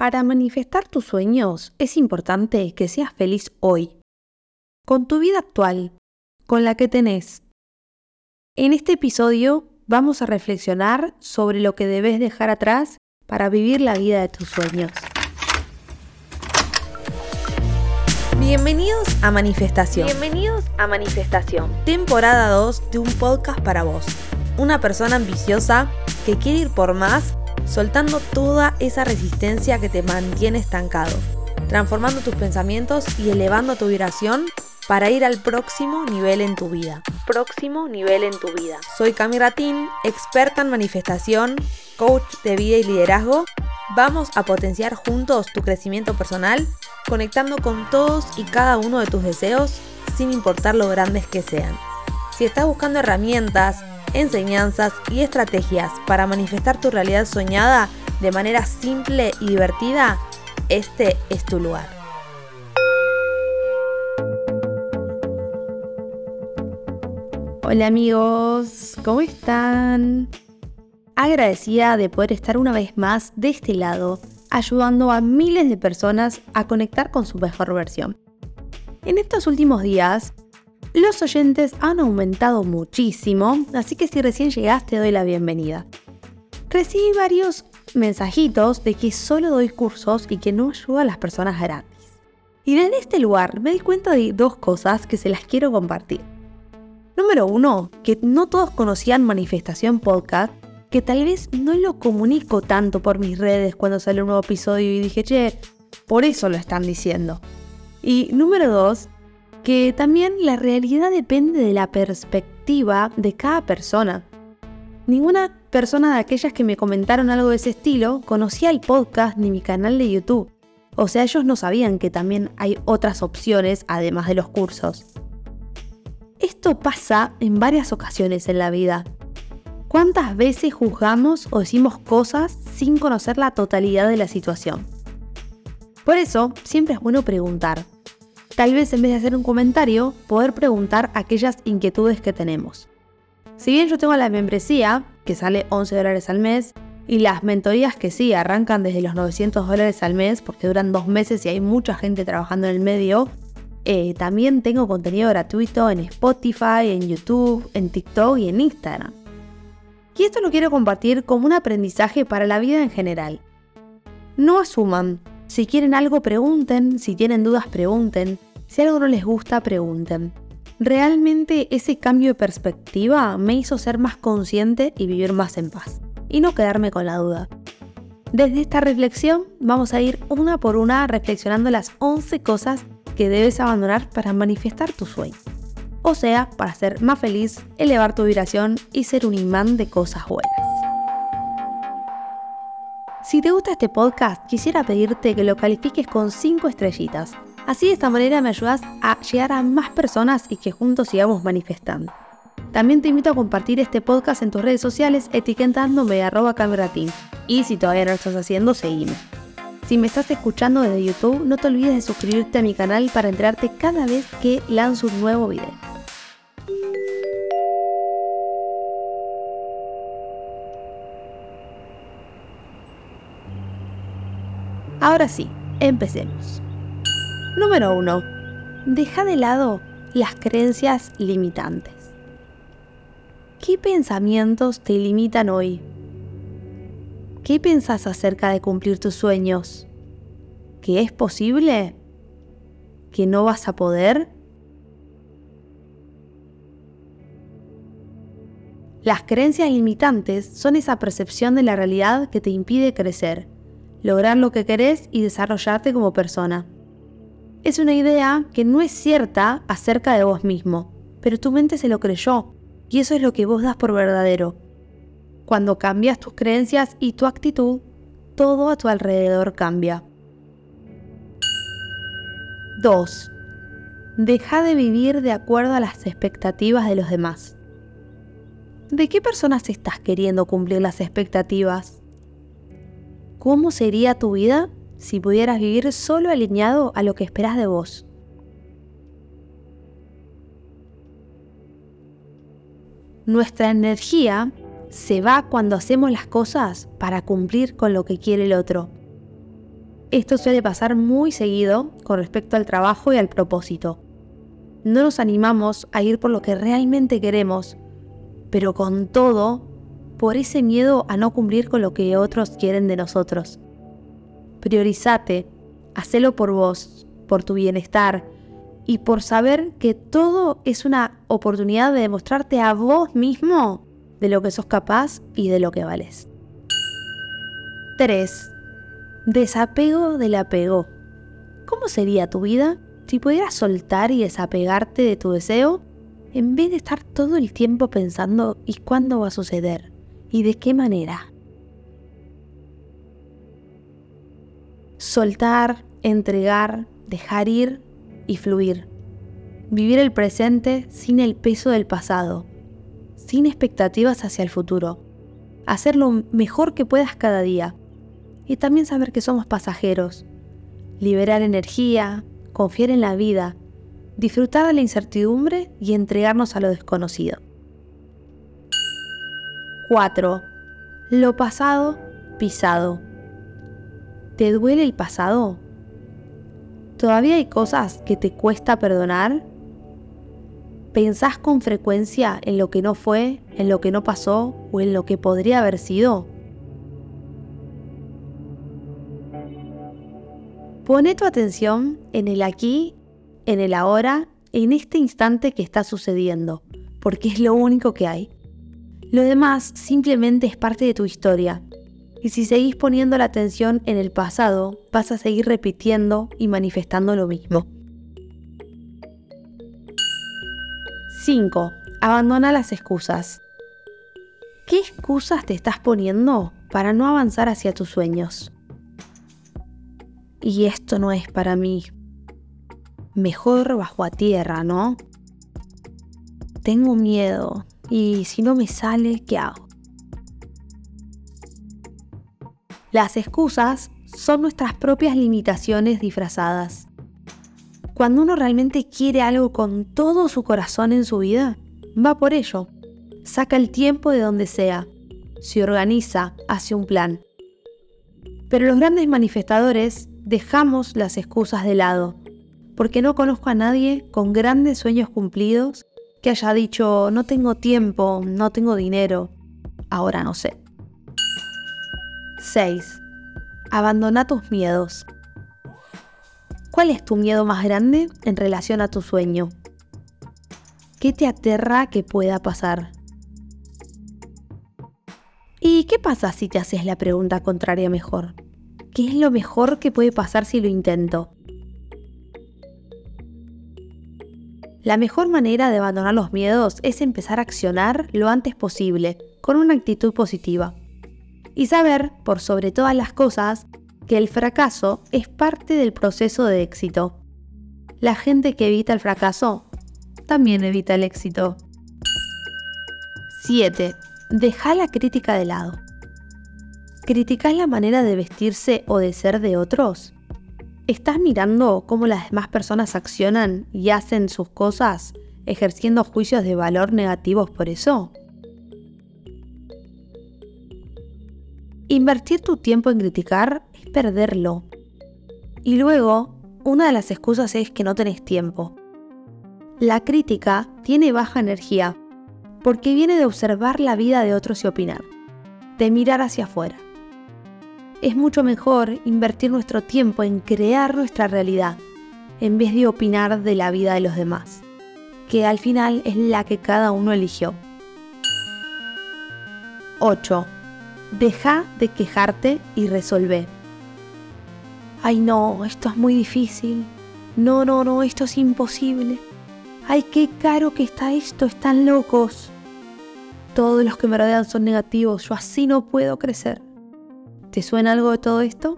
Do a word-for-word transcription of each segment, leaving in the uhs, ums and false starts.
Para manifestar tus sueños es importante que seas feliz hoy, con tu vida actual, con la que tenés. En este episodio vamos a reflexionar sobre lo que debes dejar atrás para vivir la vida de tus sueños. Bienvenidos a Manifestación. Bienvenidos a Manifestación. Temporada dos de un podcast para vos. Una persona ambiciosa que quiere ir por más, soltando toda esa resistencia que te mantiene estancado, transformando tus pensamientos y elevando tu vibración para ir al próximo nivel en tu vida. Próximo nivel en tu vida. Soy Cami Ratín, experta en manifestación, coach de vida y liderazgo. Vamos a potenciar juntos tu crecimiento personal, conectando con todos y cada uno de tus deseos, sin importar lo grandes que sean. Si estás buscando herramientas, enseñanzas y estrategias para manifestar tu realidad soñada de manera simple y divertida, este es tu lugar. Hola amigos, ¿cómo están? Agradecida de poder estar una vez más de este lado, ayudando a miles de personas a conectar con su mejor versión. En estos últimos días, los oyentes han aumentado muchísimo, así que si recién llegaste, doy la bienvenida. Recibí varios mensajitos de que solo doy cursos y que no ayudo a las personas gratis. Y desde este lugar me di cuenta de dos cosas que se las quiero compartir. Número uno, que no todos conocían Manifestación Podcast, que tal vez no lo comunico tanto por mis redes cuando sale un nuevo episodio y dije, che, por eso lo están diciendo. Y número dos, que también la realidad depende de la perspectiva de cada persona. Ninguna persona de aquellas que me comentaron algo de ese estilo conocía el podcast ni mi canal de YouTube. O sea, ellos no sabían que también hay otras opciones además de los cursos. Esto pasa en varias ocasiones en la vida. ¿Cuántas veces juzgamos o decimos cosas sin conocer la totalidad de la situación? Por eso, siempre es bueno preguntar. Tal vez en vez de hacer un comentario, poder preguntar aquellas inquietudes que tenemos. Si bien yo tengo la membresía, que sale once dólares al mes, y las mentorías que sí arrancan desde los novecientos dólares al mes, porque duran dos meses y hay mucha gente trabajando en el medio, eh, también tengo contenido gratuito en Spotify, en YouTube, en TikTok y en Instagram. Y esto lo quiero compartir como un aprendizaje para la vida en general. No asuman. Si quieren algo, pregunten. Si tienen dudas, pregunten. Si algo no les gusta, pregunten. Realmente ese cambio de perspectiva me hizo ser más consciente y vivir más en paz. Y no quedarme con la duda. Desde esta reflexión vamos a ir una por una reflexionando las once cosas que debes abandonar para manifestar tus sueños. O sea, para ser más feliz, elevar tu vibración y ser un imán de cosas buenas. Si te gusta este podcast, quisiera pedirte que lo califiques con cinco estrellitas. Así de esta manera me ayudas a llegar a más personas y que juntos sigamos manifestando. También te invito a compartir este podcast en tus redes sociales etiquetándome arroba camerateam. Y si todavía no lo estás haciendo, seguime. Si me estás escuchando desde YouTube, no te olvides de suscribirte a mi canal para enterarte cada vez que lanzo un nuevo video. Ahora sí, empecemos. Número uno. Deja de lado las creencias limitantes. ¿Qué pensamientos te limitan hoy? ¿Qué pensás acerca de cumplir tus sueños? ¿Que es posible? ¿Que no vas a poder? Las creencias limitantes son esa percepción de la realidad que te impide crecer, lograr lo que querés y desarrollarte como persona. Es una idea que no es cierta acerca de vos mismo, pero tu mente se lo creyó, y eso es lo que vos das por verdadero. Cuando cambias tus creencias y tu actitud, todo a tu alrededor cambia. dos. Deja de vivir de acuerdo a las expectativas de los demás. ¿De qué personas estás queriendo cumplir las expectativas? ¿Cómo sería tu vida si pudieras vivir solo alineado a lo que esperás de vos? Nuestra energía se va cuando hacemos las cosas para cumplir con lo que quiere el otro. Esto suele pasar muy seguido con respecto al trabajo y al propósito. No nos animamos a ir por lo que realmente queremos, pero con todo, por ese miedo a no cumplir con lo que otros quieren de nosotros. Priorízate, hacelo por vos, por tu bienestar y por saber que todo es una oportunidad de demostrarte a vos mismo de lo que sos capaz y de lo que vales. tres. Desapego del apego. ¿Cómo sería tu vida si pudieras soltar y desapegarte de tu deseo en vez de estar todo el tiempo pensando ¿y cuándo va a suceder? ¿Y de qué manera? Soltar, entregar, dejar ir y fluir. Vivir el presente sin el peso del pasado, sin expectativas hacia el futuro. Hacer lo mejor que puedas cada día. Y también saber que somos pasajeros. Liberar energía, confiar en la vida, disfrutar de la incertidumbre y entregarnos a lo desconocido. cuatro. Lo pasado, pisado. ¿Te duele el pasado? ¿Todavía hay cosas que te cuesta perdonar? ¿Pensás con frecuencia en lo que no fue, en lo que no pasó o en lo que podría haber sido? Pone tu atención en el aquí, en el ahora, en este instante que está sucediendo, porque es lo único que hay. Lo demás simplemente es parte de tu historia. Y si seguís poniendo la atención en el pasado, vas a seguir repitiendo y manifestando lo mismo. cinco. Abandona las excusas. ¿Qué excusas te estás poniendo para no avanzar hacia tus sueños? Y esto no es para mí. Mejor bajo a tierra, ¿no? Tengo miedo. Y si no me sale, ¿qué hago? Las excusas son nuestras propias limitaciones disfrazadas. Cuando uno realmente quiere algo con todo su corazón en su vida, va por ello. Saca el tiempo de donde sea. Se organiza, hace un plan. Pero los grandes manifestadores dejamos las excusas de lado, porque no conozco a nadie con grandes sueños cumplidos que haya dicho no tengo tiempo, no tengo dinero, ahora no sé. seis. Abandona tus miedos. ¿Cuál es tu miedo más grande en relación a tu sueño? ¿Qué te aterra que pueda pasar? ¿Y qué pasa si te haces la pregunta contraria mejor? ¿Qué es lo mejor que puede pasar si lo intento? La mejor manera de abandonar los miedos es empezar a accionar lo antes posible, con una actitud positiva. Y saber, por sobre todas las cosas, que el fracaso es parte del proceso de éxito. La gente que evita el fracaso también evita el éxito. siete. Deja la crítica de lado. ¿Criticás la manera de vestirse o de ser de otros? ¿Estás mirando cómo las demás personas accionan y hacen sus cosas, ejerciendo juicios de valor negativos por eso? Invertir tu tiempo en criticar es perderlo. Y luego, una de las excusas es que no tenés tiempo. La crítica tiene baja energía, porque viene de observar la vida de otros y opinar, de mirar hacia afuera. Es mucho mejor invertir nuestro tiempo en crear nuestra realidad, en vez de opinar de la vida de los demás, que al final es la que cada uno eligió. ocho. Deja de quejarte y resolvé. Ay no, esto es muy difícil. No, no, no, esto es imposible. Ay, qué caro que está esto, están locos. Todos los que me rodean son negativos, yo así no puedo crecer. ¿Te suena algo de todo esto?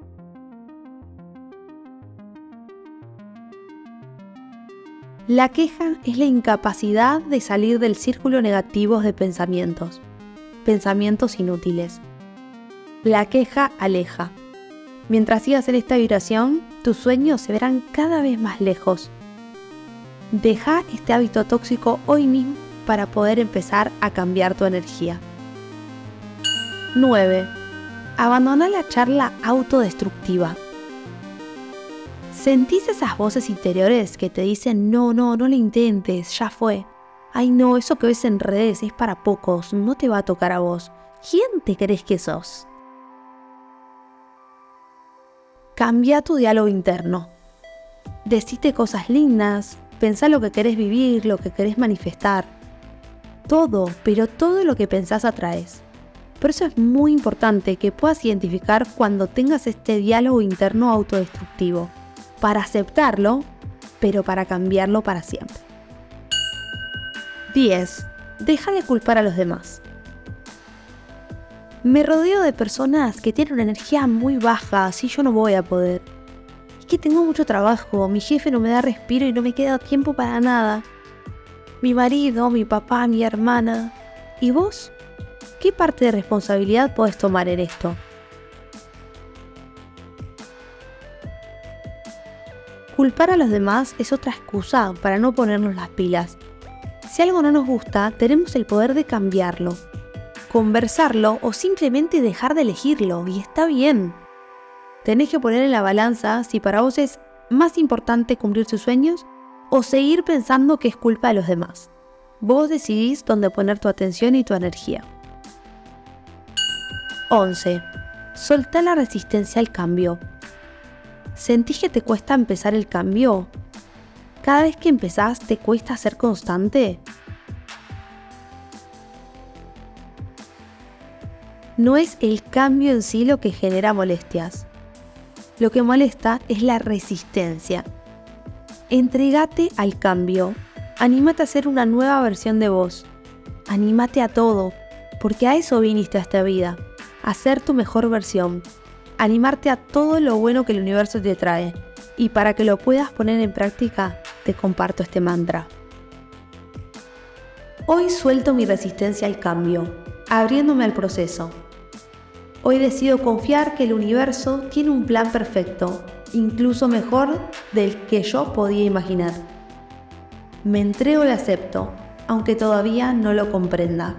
La queja es la incapacidad de salir del círculo negativo de pensamientos, pensamientos inútiles. La queja aleja. Mientras sigas en esta vibración, tus sueños se verán cada vez más lejos. Deja este hábito tóxico hoy mismo para poder empezar a cambiar tu energía. nueve. Abandona la charla autodestructiva. ¿Sentís esas voces interiores que te dicen no, no, no lo intentes, ya fue? Ay no, eso que ves en redes es para pocos, no te va a tocar a vos. ¿Quién te crees que sos? Cambia tu diálogo interno. Decite cosas lindas, pensá lo que querés vivir, lo que querés manifestar. Todo, pero todo lo que pensás atraes. Por eso es muy importante que puedas identificar cuando tengas este diálogo interno autodestructivo, para aceptarlo, pero para cambiarlo para siempre. diez. Deja de culpar a los demás. Me rodeo de personas que tienen una energía muy baja, así yo no voy a poder. Es que tengo mucho trabajo, mi jefe no me da respiro y no me queda tiempo para nada. Mi marido, mi papá, mi hermana. ¿Y vos? ¿Qué parte de responsabilidad podés tomar en esto? Culpar a los demás es otra excusa para no ponernos las pilas. Si algo no nos gusta, tenemos el poder de cambiarlo, conversarlo o simplemente dejar de elegirlo, y está bien. Tenés que poner en la balanza si para vos es más importante cumplir tus sueños o seguir pensando que es culpa de los demás. Vos decidís dónde poner tu atención y tu energía. once. Soltá la resistencia al cambio. ¿Sentís que te cuesta empezar el cambio? ¿Cada vez que empezás te cuesta ser constante? No es el cambio en sí lo que genera molestias. Lo que molesta es la resistencia. Entrégate al cambio. Anímate a ser una nueva versión de vos. Anímate a todo, porque a eso viniste a esta vida. A ser tu mejor versión, animarte a todo lo bueno que el universo te trae, y para que lo puedas poner en práctica, te comparto este mantra. Hoy suelto mi resistencia al cambio, abriéndome al proceso. Hoy decido confiar que el universo tiene un plan perfecto, incluso mejor del que yo podía imaginar. Me entrego y acepto, aunque todavía no lo comprenda.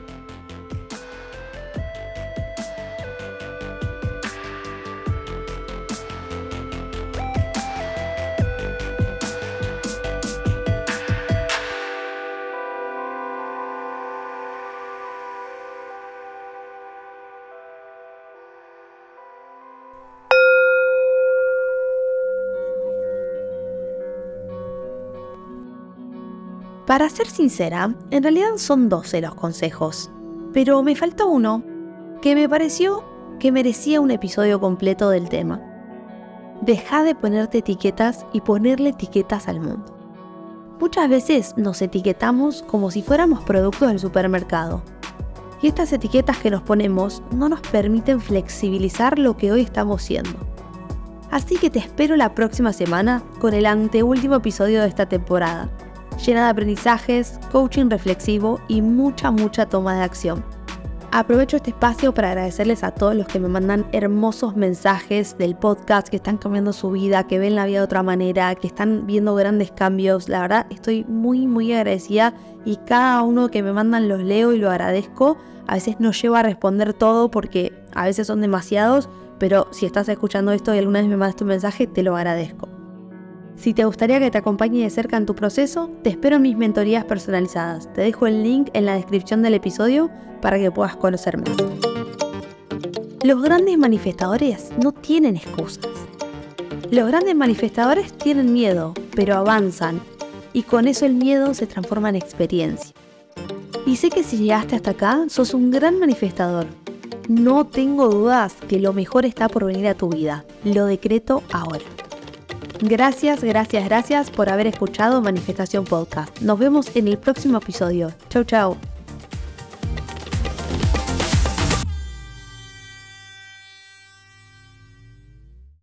Para ser sincera, en realidad son doce los consejos, pero me faltó uno que me pareció que merecía un episodio completo del tema. Deja de ponerte etiquetas y ponerle etiquetas al mundo. Muchas veces nos etiquetamos como si fuéramos productos del supermercado, y estas etiquetas que nos ponemos no nos permiten flexibilizar lo que hoy estamos siendo. Así que te espero la próxima semana con el anteúltimo episodio de esta temporada, llena de aprendizajes, coaching reflexivo y mucha, mucha toma de acción. Aprovecho este espacio para agradecerles a todos los que me mandan hermosos mensajes del podcast, que están cambiando su vida, que ven la vida de otra manera, que están viendo grandes cambios. La verdad, estoy muy, muy agradecida y cada uno que me mandan los leo y lo agradezco. A veces no llego a responder todo porque a veces son demasiados, pero si estás escuchando esto y alguna vez me mandaste un mensaje, te lo agradezco. Si te gustaría que te acompañe de cerca en tu proceso, te espero en mis mentorías personalizadas. Te dejo el link en la descripción del episodio para que puedas conocer más. Los grandes manifestadores no tienen excusas. Los grandes manifestadores tienen miedo, pero avanzan, y con eso el miedo se transforma en experiencia. Y sé que si llegaste hasta acá, sos un gran manifestador. No tengo dudas que lo mejor está por venir a tu vida. Lo decreto ahora. Gracias, gracias, gracias por haber escuchado Manifestación Podcast. Nos vemos en el próximo episodio. Chau, chau.